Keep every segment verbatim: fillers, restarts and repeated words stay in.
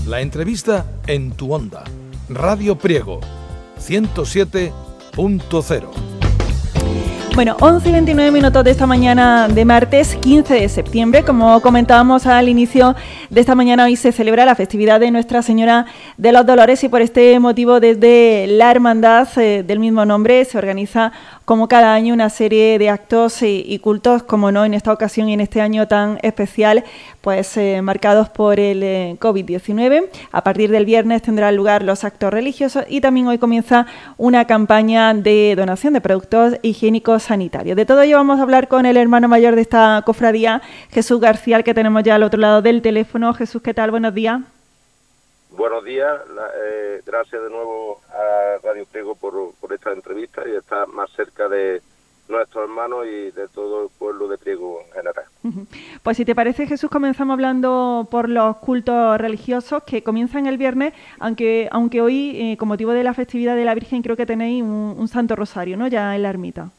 La entrevista en tu onda. Radio Priego, ciento siete punto cero. Bueno, once y veintinueve minutos de esta mañana de martes quince de septiembre. Como comentábamos al inicio de esta mañana, hoy se celebra la festividad de Nuestra Señora de los Dolores y por este motivo desde la Hermandad eh, del mismo nombre se organiza como cada año una serie de actos y, y cultos, como no en esta ocasión y en este año tan especial, pues eh, marcados por el eh, COVID diecinueve. A partir del viernes tendrán lugar los actos religiosos y también hoy comienza una campaña de donación de productos higiénicos sanitarios. De todo ello vamos a hablar con el hermano mayor de esta cofradía, Jesús García, al que tenemos ya al otro lado del teléfono. Jesús, ¿qué tal? Buenos días. Buenos días, la, eh, gracias de nuevo a Radio Priego por, por esta entrevista y estar más cerca de nuestros hermanos y de todo el pueblo de Priego en general. Uh-huh. Pues si te parece, Jesús, comenzamos hablando por los cultos religiosos que comienzan el viernes, aunque aunque hoy, eh, con motivo de la festividad de la Virgen, creo que tenéis un, un Santo Rosario, ¿no?, ya en la ermita.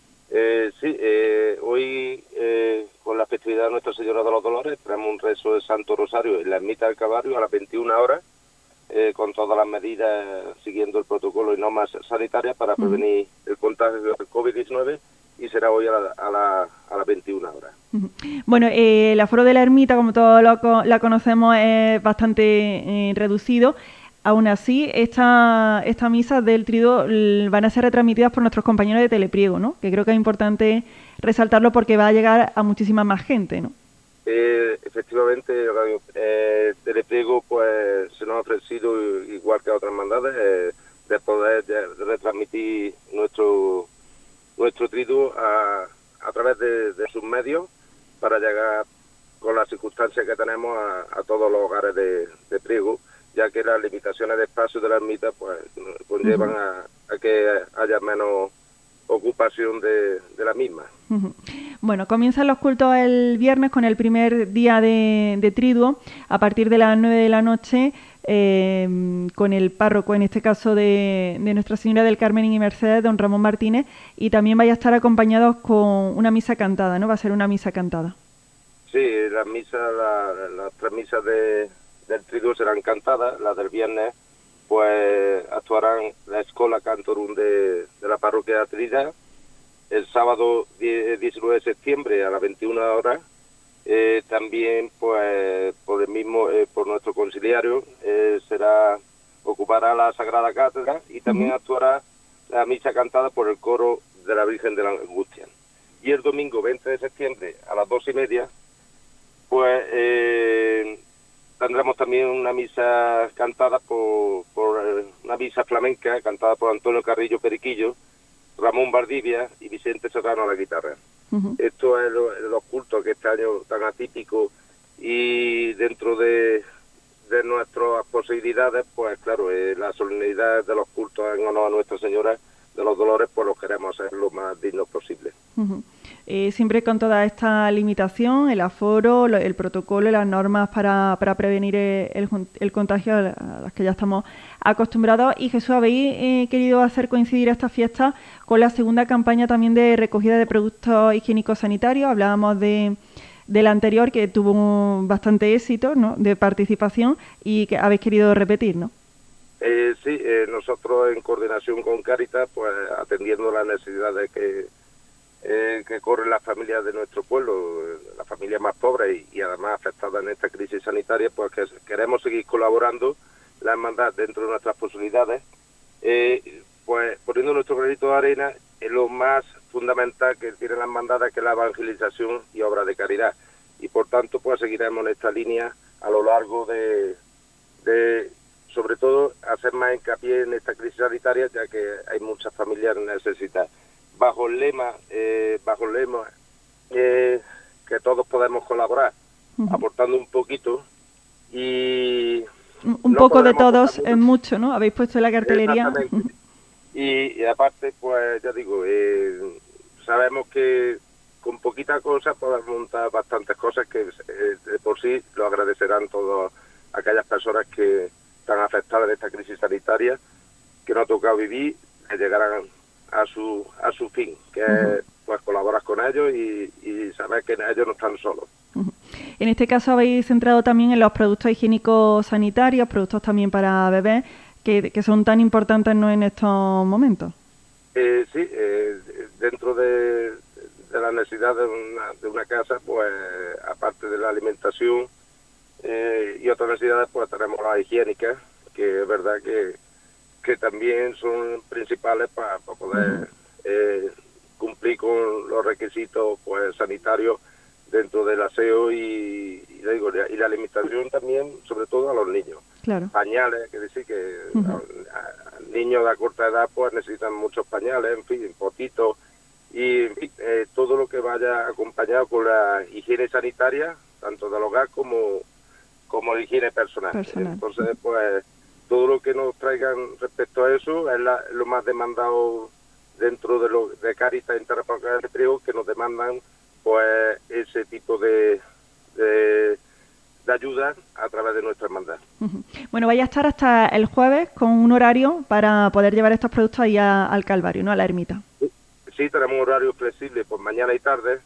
Eh, sí, eh, hoy eh, con la festividad de Nuestra Señora de los Dolores tenemos un rezo de Santo Rosario en la ermita del Calvario a las veintiuna horas, eh, con todas las medidas, siguiendo el protocolo y normas sanitarias para prevenir uh-huh. el contagio del COVID diecinueve, y será hoy a, la, a, la, a las veintiuna horas. Uh-huh. Bueno, eh, el aforo de la ermita, como todos lo, la conocemos, es bastante eh, reducido. Aún así, esta, esta misa del Triduo van a ser retransmitidas por nuestros compañeros de Telepriego, ¿no? Que creo que es importante resaltarlo porque va a llegar a muchísima más gente, ¿no? Eh, efectivamente, Radio eh, Telepriego pues se nos ha ofrecido, igual que a otras hermandades, eh, de poder de, de retransmitir nuestro nuestro Triduo a, a través de, de sus medios para llegar, con las circunstancias que tenemos, a, a todos los hogares de, de Priego, ya que las limitaciones de espacio de la ermita pues conllevan uh-huh. a, a que haya menos ocupación de, de la misma. Uh-huh. Bueno, comienzan los cultos el viernes con el primer día de, de Triduo, a partir de las nueve de la noche, eh, con el párroco, en este caso de, de Nuestra Señora del Carmen y Mercedes, don Ramón Martínez, y también vaya a estar acompañados con una misa cantada, ¿no? Va a ser una misa cantada. Sí, las misas, la, las tres misas de del Triduo serán cantadas. Las del viernes pues actuarán la Escola Cantorum de, de la parroquia de Trinidad. El sábado diecinueve de septiembre a las veintiuna horas eh, también pues por el mismo eh, por nuestro conciliario eh, será ocupará la Sagrada Cátedra y también uh-huh. actuará la misa cantada por el coro de la Virgen de la Angustia. Y el domingo veinte de septiembre a las dos y media pues eh, tendremos también una misa cantada por, por eh, una misa flamenca cantada por Antonio Carrillo Periquillo, Ramón Valdivia y Vicente Serrano a la guitarra. Uh-huh. Esto es lo, los cultos que este año tan atípico, y dentro de, de nuestras posibilidades, pues claro, eh, la solemnidad de los cultos en honor a Nuestra Señora de los Dolores, pues los queremos hacer lo más dignos posible. Uh-huh. Eh, siempre con toda esta limitación, el aforo, lo, el protocolo y las normas para, para prevenir el, el contagio a las que ya estamos acostumbrados. Y Jesús, habéis eh, querido hacer coincidir esta fiesta con la segunda campaña también de recogida de productos higiénicos sanitarios. Hablábamos de, de la anterior, que tuvo un, bastante éxito, ¿no?, de participación, y que habéis querido repetir, ¿no? Eh, sí, eh, nosotros en coordinación con Cáritas, pues atendiendo las necesidades que eh, que corren las familias de nuestro pueblo, las familias más pobres y, y además afectadas en esta crisis sanitaria, pues que queremos seguir colaborando la hermandad dentro de nuestras posibilidades, eh, pues poniendo nuestro granito de arena en lo más fundamental que tiene la hermandad, que es la evangelización y obra de caridad, y por tanto pues seguiremos en esta línea a lo largo de, de sobre todo hacer más hincapié en esta crisis sanitaria, ya que hay muchas familias necesitadas. Bajo el lema, eh, bajo el lema eh, que todos podemos colaborar, uh-huh. aportando un poquito y... Un no poco de todos es mucho, ¿no? Habéis puesto en la cartelería. Exactamente. Uh-huh. y, y aparte, pues ya digo, eh, sabemos que con poquita cosa podemos montar bastantes cosas que eh, de por sí lo agradecerán todas aquellas personas que están afectadas de esta crisis sanitaria, que nos ha tocado vivir, que llegarán a su a su fin, que uh-huh. es pues colaborar con ellos y, y saber que ellos no están solos. Uh-huh. En este caso habéis centrado también en los productos higiénicos sanitarios, productos también para bebés, que, que son tan importantes, ¿no?, en estos momentos. Eh, sí, eh, dentro de, de la necesidad de una, de una casa, pues aparte de la alimentación eh, y otras necesidades, pues tenemos las higiénicas, que es verdad que, que también son principales para, para poder uh-huh. eh, cumplir con los requisitos pues sanitarios dentro del aseo y, y, digo, y la alimentación también, sobre todo a los niños. Claro. Pañales, que decir que uh-huh. a, a niños de corta edad pues necesitan muchos pañales, en fin, potitos y en fin, eh, todo lo que vaya acompañado con la higiene sanitaria, tanto del hogar como como la higiene personal. personal. Entonces, pues todo lo que nos traigan respecto a eso es la, lo más demandado dentro de lo de Cáritas Interparroquial de Priego, que nos demandan pues ese tipo de, de, de ayuda a través de nuestra hermandad. Uh-huh. Bueno, vaya a estar hasta el jueves con un horario para poder llevar estos productos ahí a, al Calvario, ¿no?, a la ermita. Sí, sí, tenemos un horario flexible por mañana y tarde,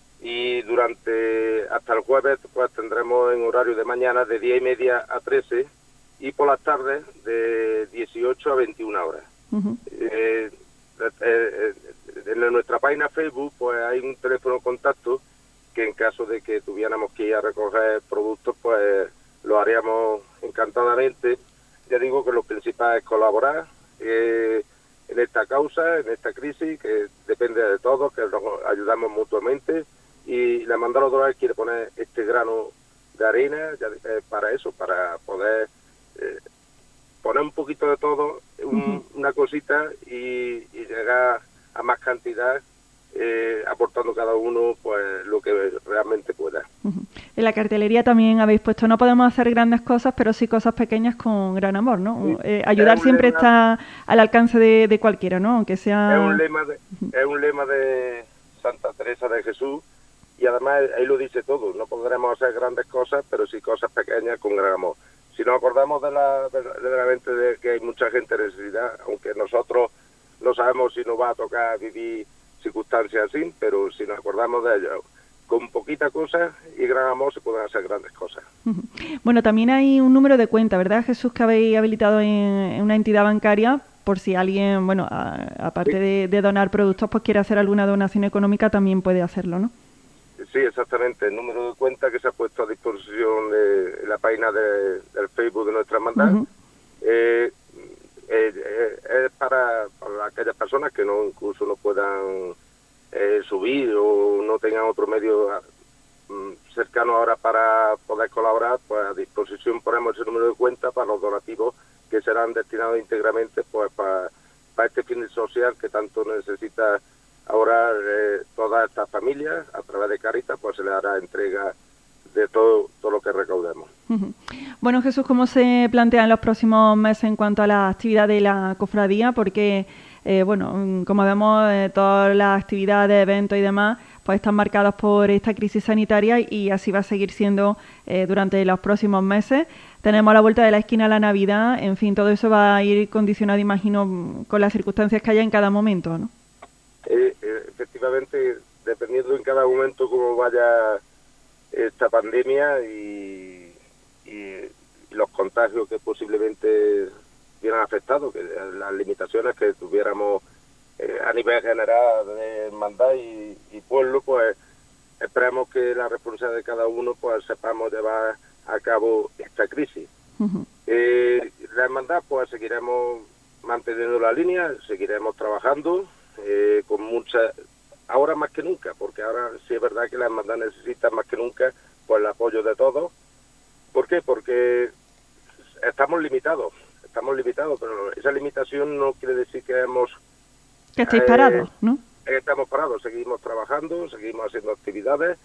y durante hasta el jueves pues tendremos en horario de mañana de diez y media a trece y por las tardes de dieciocho a veintiuna horas. Uh-huh. eh, eh, eh, en nuestra página Facebook pues hay un teléfono de contacto que en caso de que tuviéramos que ir a recoger productos pues lo haríamos encantadamente. Ya digo que lo principal es colaborar eh, en esta causa, en esta crisis que depende de todos, que nos ayudamos mutuamente, y la Hermandad de los Dolores quiere poner este grano de arena ya, eh, para eso, para poder eh, poner un poquito de todo, un, uh-huh. una cosita y, y llegar a más cantidad, eh, aportando cada uno pues lo que realmente pueda. Uh-huh. En la cartelería también habéis puesto: no podemos hacer grandes cosas, pero sí cosas pequeñas con gran amor, ¿no? Sí. Eh, ayudar siempre lema, está al alcance de, de cualquiera, ¿no? Aunque sea... Es un lema de, uh-huh. es un lema de Santa Teresa de Jesús, y además ahí lo dice todo: no podremos hacer grandes cosas, pero sí cosas pequeñas con gran amor. Si nos acordamos de la verdaderamente de que hay mucha gente en necesidad, aunque nosotros no sabemos si nos va a tocar vivir circunstancias así, pero si nos acordamos de ello, con poquita cosa y gran amor se pueden hacer grandes cosas. Bueno, también hay un número de cuenta, ¿verdad, Jesús, que habéis habilitado en, en una entidad bancaria, por si alguien, bueno, a, aparte sí. de, de donar productos, pues quiere hacer alguna donación económica, también puede hacerlo, ¿no? Sí, exactamente. El número de cuenta que se ha puesto a disposición de la página de, del Facebook de nuestra hermandad uh-huh. eh, eh, eh, es para, para aquellas personas que no incluso no puedan eh, subir o no tengan otro medio mm, cercano ahora para poder colaborar, pues a disposición ponemos ese número de cuenta para los donativos que serán destinados íntegramente pues para, para este fin social que tanto necesita ahora eh, todas estas familias. A través de Cáritas pues se les hará entrega de todo todo lo que recaudemos. Uh-huh. Bueno, Jesús, ¿cómo se plantean los próximos meses en cuanto a la actividad de la cofradía? Porque, eh, bueno, como vemos, eh, todas las actividades, eventos y demás, pues están marcadas por esta crisis sanitaria y así va a seguir siendo eh, durante los próximos meses. Tenemos a la vuelta de la esquina la Navidad, en fin, todo eso va a ir condicionado, imagino, con las circunstancias que haya en cada momento, ¿no? Eh, eh, efectivamente, dependiendo en cada momento cómo vaya esta pandemia y, y los contagios que posiblemente hubieran afectado, que las limitaciones que tuviéramos eh, a nivel general de hermandad y, y pueblo, pues esperemos que la responsabilidad de cada uno pues sepamos llevar a cabo esta crisis. Uh-huh. Eh, la hermandad pues seguiremos manteniendo la línea, seguiremos trabajando eh, con mucha, ahora más que nunca, porque ahora sí es verdad que la hermandad necesita más que nunca pues el apoyo de todos. ¿Por qué? Porque estamos limitados, estamos limitados, pero esa limitación no quiere decir que hemos... Que estáis eh, parados, ¿no? Estamos parados, seguimos trabajando, seguimos haciendo actividades.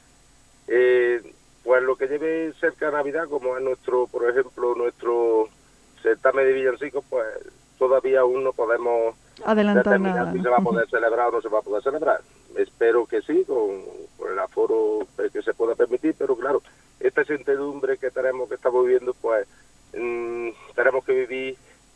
Eh, pues lo que lleve cerca de Navidad, como es nuestro, por ejemplo, nuestro certamen de villancicos, pues todavía aún no podemos adelantar determinar nada, si ¿no? se va a poder celebrar o no se va a poder celebrar. Espero que sí, con, con el aforo que se pueda permitir, pero claro, esta incertidumbre que tenemos, que estamos viviendo, pues mmm, tenemos que vivir,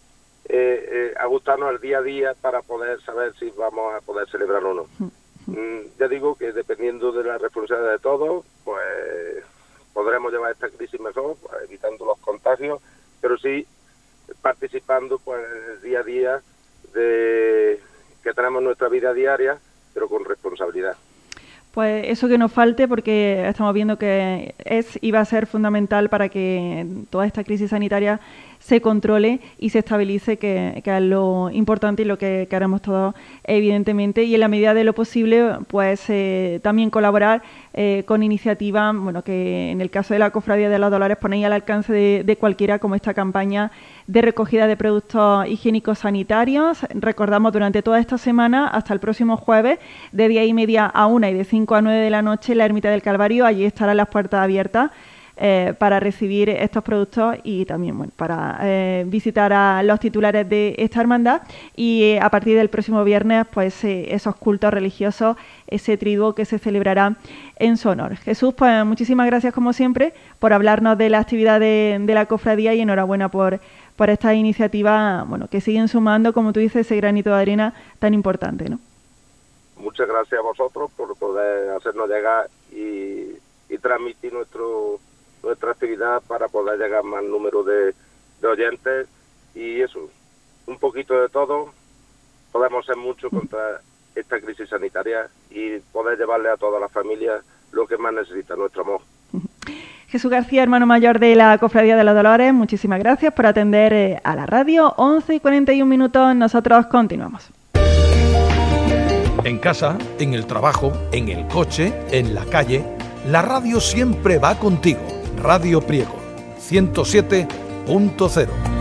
eh, eh, ajustarnos al día a día para poder saber si vamos a poder celebrar o no. Mm, ya digo que dependiendo de la responsabilidad de todos, pues podremos llevar esta crisis mejor, pues, evitando los contagios, pero sí participando pues en el día a día de que tenemos nuestra vida diaria, pero con responsabilidad. Pues eso que nos falte, porque estamos viendo que es y va a ser fundamental para que toda esta crisis sanitaria se controle y se estabilice, que, que es lo importante y lo que queremos todos, evidentemente, y en la medida de lo posible, pues eh, también colaborar eh, con iniciativas, bueno, que en el caso de la Cofradía de los Dolores ponéis al alcance de, de cualquiera, como esta campaña de recogida de productos higiénicos sanitarios. Recordamos, durante toda esta semana, hasta el próximo jueves, de diez y media a una y de cinco a nueve de la noche, la Ermita del Calvario. Allí estarán las puertas abiertas eh, para recibir estos productos y también, bueno, para eh, visitar a los titulares de esta hermandad, y eh, a partir del próximo viernes, pues eh, esos cultos religiosos, ese triduo que se celebrará en su honor. Jesús, pues muchísimas gracias como siempre por hablarnos de la actividad de, de la cofradía, y enhorabuena por, por esta iniciativa, bueno, que siguen sumando, como tú dices, ese granito de arena tan importante, ¿no? Muchas gracias a vosotros por poder hacernos llegar y, y transmitir nuestro nuestra actividad para poder llegar a más número de, de oyentes, y eso, un poquito de todo. Podemos hacer mucho contra esta crisis sanitaria y poder llevarle a todas las familias lo que más necesita, nuestro amor. Jesús García, hermano mayor de la Cofradía de los Dolores, muchísimas gracias por atender eh, a la radio. once y cuarenta y un minutos, nosotros continuamos. En casa, en el trabajo, en el coche, en la calle, la radio siempre va contigo. Radio Priego, ciento siete punto cero.